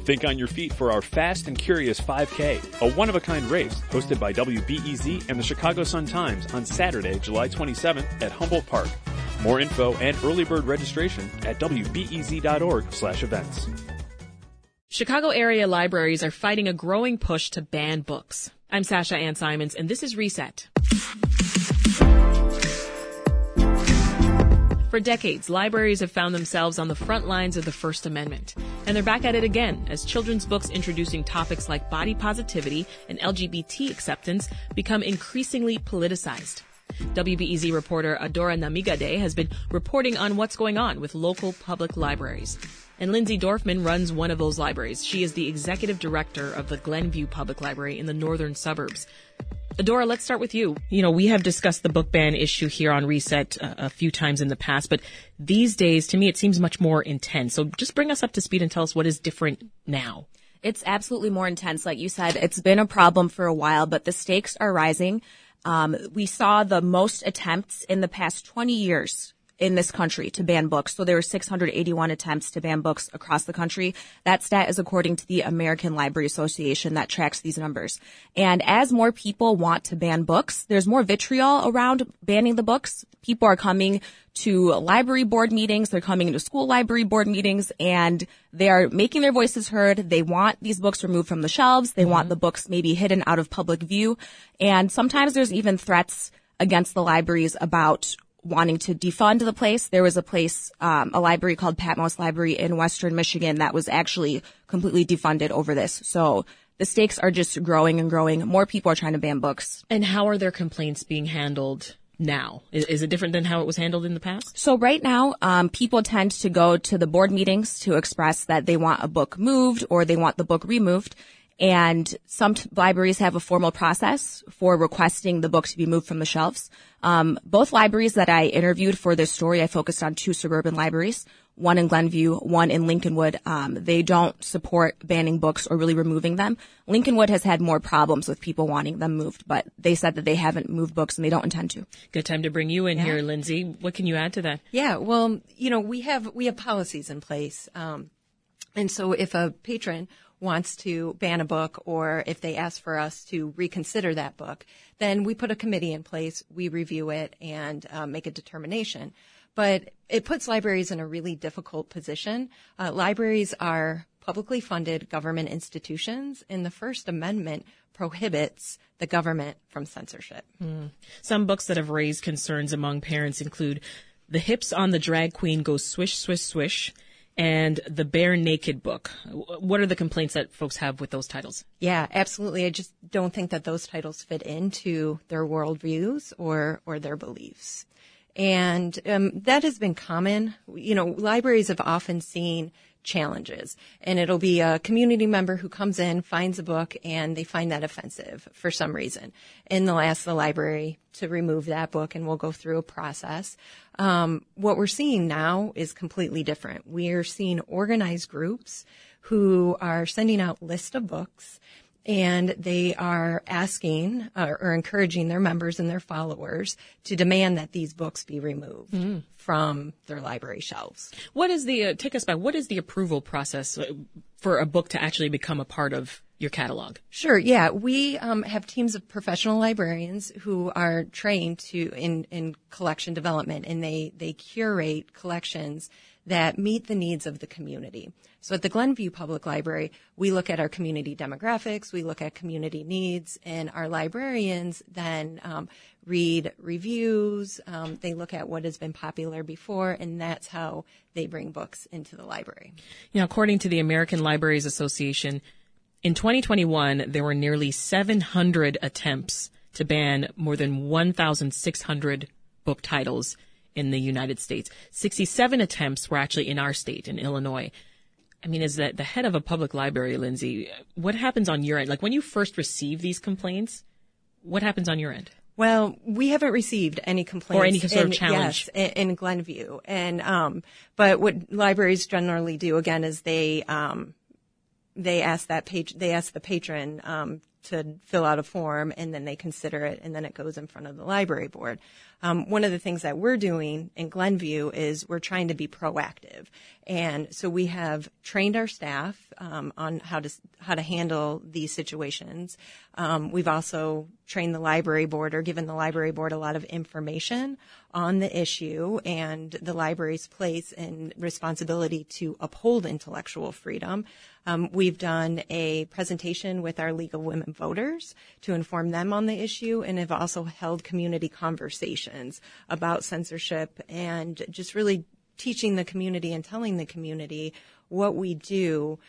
Think on your feet for our Fast and Curious 5K, a one-of-a-kind race hosted by WBEZ and the Chicago Sun-Times on Saturday, July 27th at Humboldt Park. More info and early bird registration at wbez.org/events. Chicago area libraries are fighting a growing push to ban books. I'm Sasha Ann Simons, and this is Reset. For decades, libraries have found themselves on the front lines of the First Amendment. And they're back at it again as children's books introducing topics like body positivity and LGBT acceptance become increasingly politicized. WBEZ reporter Adora Namigade has been reporting on what's going on with local public libraries. And Lindsay Dorfman runs one of those libraries. She is the executive director of the Glenview Public Library in the northern suburbs. Adora, let's start with you. You know, we have discussed the book ban issue here on Reset a few times in the past, but these days, to me, it seems much more intense. So just bring us up to speed and tell us what is different now. It's absolutely more intense. Like you said, it's been a problem for a while, but the stakes are rising. We saw the most attempts in the past 20 years in this country to ban books. So there were 681 attempts to ban books across the country. That stat is according to the American Library Association that tracks these numbers. And as more people want to ban books, there's more vitriol around banning the books. People are coming to library board meetings. They're coming to school library board meetings, and they are making their voices heard. They want these books removed from the shelves. They want the books maybe hidden out of public view. And sometimes there's even threats against the libraries about wanting to defund the place. There was a place, a library called Patmos Library in Western Michigan that was actually completely defunded over this. So the stakes are just growing and growing. More people are trying to ban books. And how are their complaints being handled now? Is it different than how it was handled in the past? So right now, people tend to go to the board meetings to express that they want a book moved or they want the book removed. And some libraries have a formal process for requesting the book to be moved from the shelves. Both libraries that I interviewed for this story, I focused on two suburban libraries, one in Glenview, one in Lincolnwood. They don't support banning books or really removing them. Lincolnwood has had more problems with people wanting them moved, but they said that they haven't moved books and they don't intend to. Good time to bring you in here, Lindsay. What can you add to that? Yeah, well, you know, we have policies in place. And so if a patron wants to ban a book or if they ask for us to reconsider that book, then we put a committee in place, we review it and make a determination. But it puts libraries in a really difficult position. Libraries are publicly funded government institutions, and the First Amendment prohibits the government from censorship. Some books that have raised concerns among parents include The Hips on the Drag Queen Go Swish, Swish, Swish, and The Bare Naked Book. What are the complaints that folks have with those titles? Yeah, absolutely. I just don't think that those titles fit into their worldviews or their beliefs. And that has been common. You know, libraries have often seen challenges, and it'll be a community member who comes in, finds a book, and they find that offensive for some reason. And they'll ask the library to remove that book, and we'll go through a process. What we're seeing now is completely different. We are seeing organized groups who are sending out lists of books, and they are asking or encouraging their members and their followers to demand that these books be removed from their library shelves. What is take us back, what is the approval process for a book to actually become a part of your catalog? Sure, yeah. We have teams of professional librarians who are trained in collection development, and they curate collections that meet the needs of the community. So at the Glenview Public Library, we look at our community demographics, we look at community needs, and our librarians then read reviews, they look at what has been popular before, and that's how they bring books into the library. You know, according to the American Libraries Association, in 2021, there were nearly 700 attempts to ban more than 1,600 book titles in the United States. 67 attempts were actually in our state, in Illinois. I mean, as the head of a public library, Lindsay, what happens on your end? Like when you first receive these complaints, what happens on your end? Well, we haven't received any complaints or any sort of challenge in Glenview. And but what libraries generally do again is they ask the patron fill out a form, and then they consider it, and then it goes in front of the library board. One of the things that we're doing in Glenview is we're trying to be proactive. And so we have trained our staff on how to handle these situations. We've also trained the library board or given the library board a lot of information on the issue and the library's place and responsibility to uphold intellectual freedom. We've done a presentation with our League of Women Voters to inform them on the issue, and have also held community conversations about censorship and just really teaching the community and telling the community what we do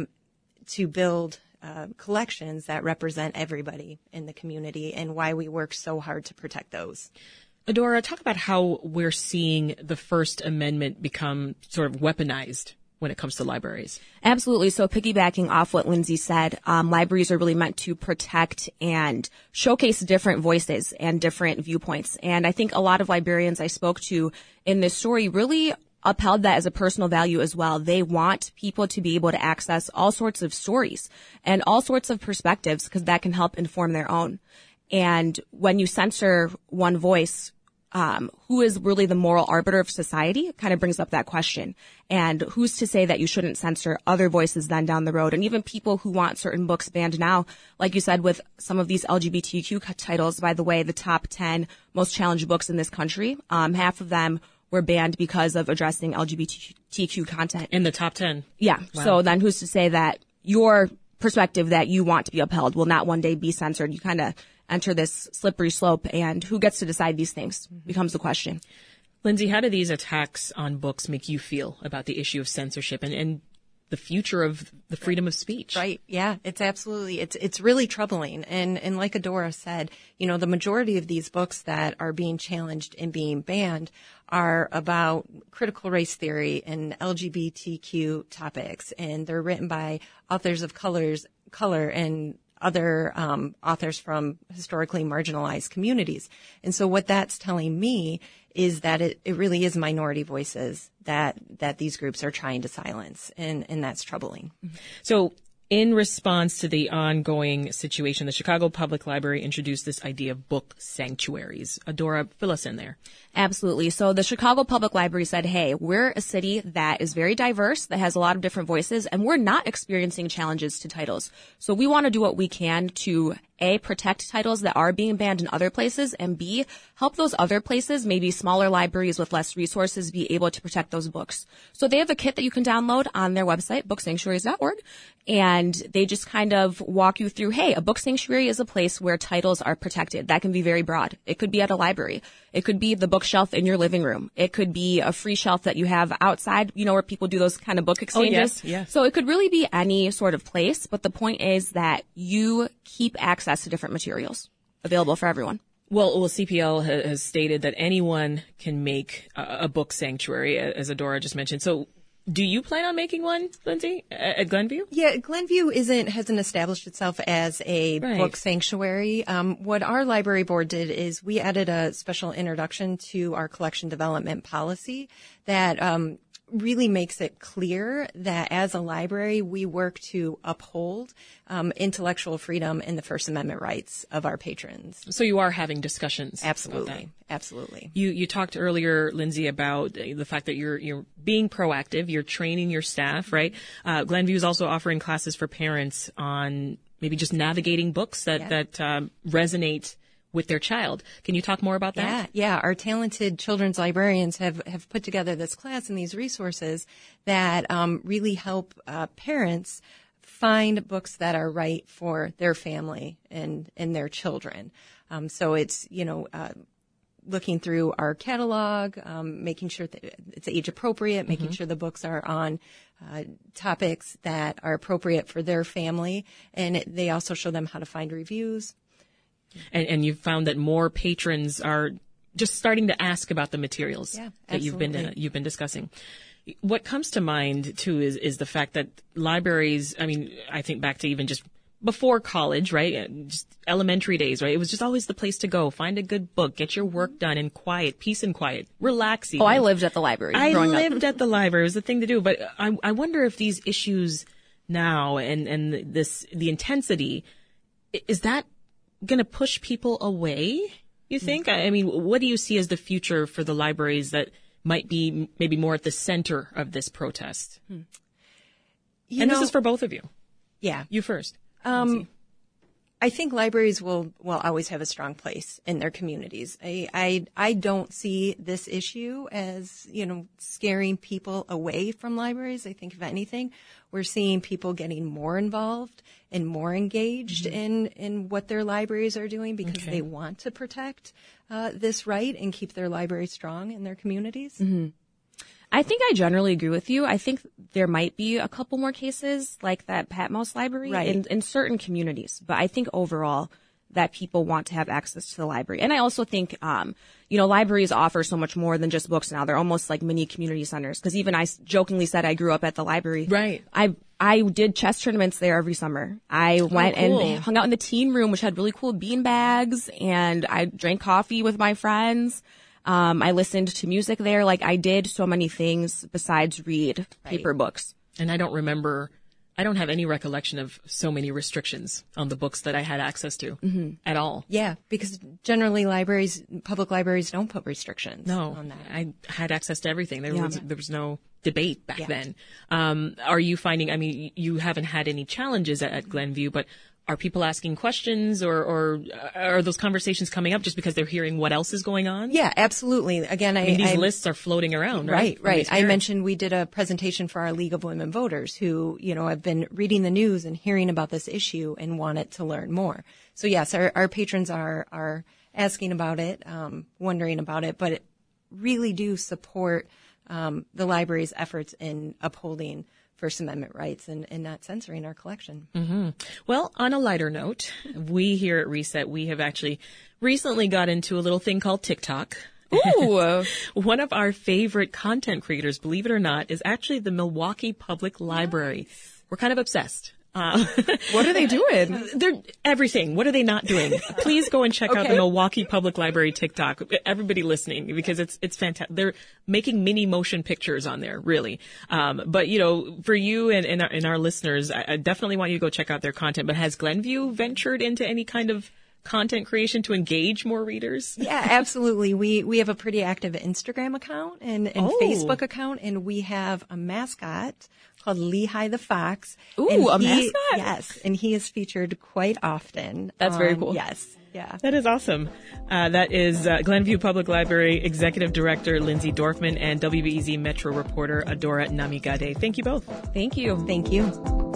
to build collections that represent everybody in the community and why we work so hard to protect those. Adora, talk about how we're seeing the First Amendment become sort of weaponized when it comes to libraries. Absolutely. So piggybacking off what Lindsay said, libraries are really meant to protect and showcase different voices and different viewpoints. And I think a lot of librarians I spoke to in this story really upheld that as a personal value as well. They want people to be able to access all sorts of stories and all sorts of perspectives because that can help inform their own. And when you censor one voice, who is really the moral arbiter of society? It kind of brings up that question. And who's to say that you shouldn't censor other voices then down the road? And even people who want certain books banned now, like you said, with some of these LGBTQ titles, by the way, the top 10 most challenged books in this country, half of them were banned because of addressing LGBTQ content. In the top 10? Yeah. Wow. So then who's to say that your perspective that you want to be upheld will not one day be censored? You kind of enter this slippery slope, and who gets to decide these things becomes the question. Lindsay, how do these attacks on books make you feel about the issue of censorship and the future of the freedom of speech? Right. Yeah, it's absolutely, it's really troubling. And like Adora said, the majority of these books that are being challenged and being banned are about critical race theory and LGBTQ topics. And they're written by authors of color and other authors from historically marginalized communities. And so what that's telling me is that it really is minority voices that these groups are trying to silence, and that's troubling. So in response to the ongoing situation, the Chicago Public Library introduced this idea of book sanctuaries. Adora, fill us in there. Absolutely. So the Chicago Public Library said, hey, we're a city that is very diverse, that has a lot of different voices, and we're not experiencing challenges to titles. So we want to do what we can to A, protect titles that are being banned in other places, and B, help those other places, maybe smaller libraries with less resources, be able to protect those books. So they have a kit that you can download on their website, booksanctuaries.org, and they just kind of walk you through, hey, a book sanctuary is a place where titles are protected. That can be very broad. It could be at a library. It could be the bookshelf in your living room. It could be a free shelf that you have outside, where people do those kind of book exchanges. Oh, yes. So it could really be any sort of place, but the point is that you keep access to different materials available for everyone. Well, CPL has stated that anyone can make a book sanctuary, as Adora just mentioned. So do you plan on making one, Lindsay, at Glenview? Yeah, Glenview hasn't established itself as a book sanctuary. What our library board did is we added a special introduction to our collection development policy that really makes it clear that as a library, we work to uphold intellectual freedom and the First Amendment rights of our patrons. So you are having discussions. Absolutely. About that. Absolutely. You talked earlier, Lindsay, about the fact that you're being proactive, you're training your staff, right? Glenview is also offering classes for parents on maybe just navigating books that resonate with their child. Can you talk more about that? Yeah. Our talented children's librarians have put together this class and these resources that really help parents find books that are right for their family and their children. So it's, looking through our catalog, making sure that it's age appropriate, making sure the books are on topics that are appropriate for their family. And they also show them how to find reviews. And you've found that more patrons are just starting to ask about the materials that you've been discussing. What comes to mind too is the fact that libraries, I think back to even just before college, right? Just elementary days, right? It was just always the place to go. Find a good book, get your work done in quiet, peace and quiet, relax. Even. Oh, I lived at the library. At the library. It was the thing to do. But I wonder if these issues now and the intensity is that going to push people away, you think? I mean, what do you see as the future for the libraries that might be maybe more at the center of this protest? This is for both of you. Yeah. You first. I think libraries will always have a strong place in their communities. I don't see this issue as, scaring people away from libraries. I think if anything, we're seeing people getting more involved and more engaged in what their libraries are doing because they want to protect this right and keep their libraries strong in their communities. Mm-hmm. I think I generally agree with you. I think there might be a couple more cases like that Patmos Library in certain communities. But I think overall that people want to have access to the library. And I also think, libraries offer so much more than just books now. They're almost like mini community centers. Because even I jokingly said I grew up at the library. Right. I did chess tournaments there every summer. I went and hung out in the teen room, which had really cool bean bags. And I drank coffee with my friends. I listened to music there. Like I did so many things besides read paper books. And I don't have any recollection of so many restrictions on the books that I had access to at all. Yeah, because generally public libraries don't put restrictions on that. I had access to everything. There was no debate back then. Are you finding, you haven't had any challenges at Glenview, but are people asking questions or are those conversations coming up just because they're hearing what else is going on? Yeah, absolutely. Again, these lists are floating around, right? Right. I mentioned we did a presentation for our League of Women Voters who, have been reading the news and hearing about this issue and wanted to learn more. So yes, our patrons are asking about it, wondering about it, but really do support the library's efforts in upholding First Amendment rights and not censoring our collection. Mm-hmm. Well, on a lighter note, we here at Reset, we have actually recently got into a little thing called TikTok. Ooh. One of our favorite content creators, believe it or not, is actually the Milwaukee Public Library. Nice. We're kind of obsessed. What are they doing? They're everything. What are they not doing? Please go and check out the Milwaukee Public Library TikTok. Everybody listening, because it's fantastic. They're making mini motion pictures on there, really. But for you and our listeners, I definitely want you to go check out their content. But has Glenview ventured into any kind of content creation to engage more readers? Yeah, absolutely. We have a pretty active Instagram account and Facebook account, and we have a mascot called Lehigh the Fox. Ooh, a mascot? Yes, and he is featured quite often. That's very cool. Yes. Yeah. That is awesome. That is Glenview Public Library Executive Director Lindsay Dorfman and WBEZ Metro reporter Adora Namigade. Thank you both. Thank you. Thank you.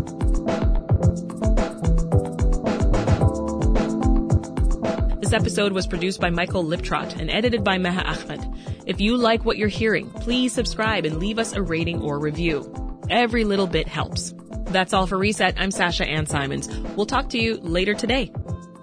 This episode was produced by Michael Liptrot and edited by Meha Ahmed. If you like what you're hearing, please subscribe and leave us a rating or review. Every little bit helps. That's all for Reset. I'm Sasha Ann Simons. We'll talk to you later today.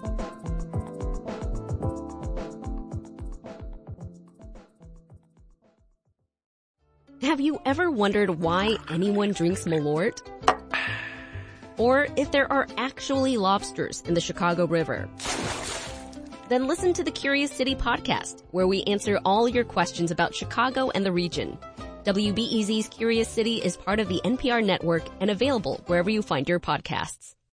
Have you ever wondered why anyone drinks Malort? Or if there are actually lobsters in the Chicago River? Then listen to the Curious City podcast, where we answer all your questions about Chicago and the region. WBEZ's Curious City is part of the NPR network and available wherever you find your podcasts.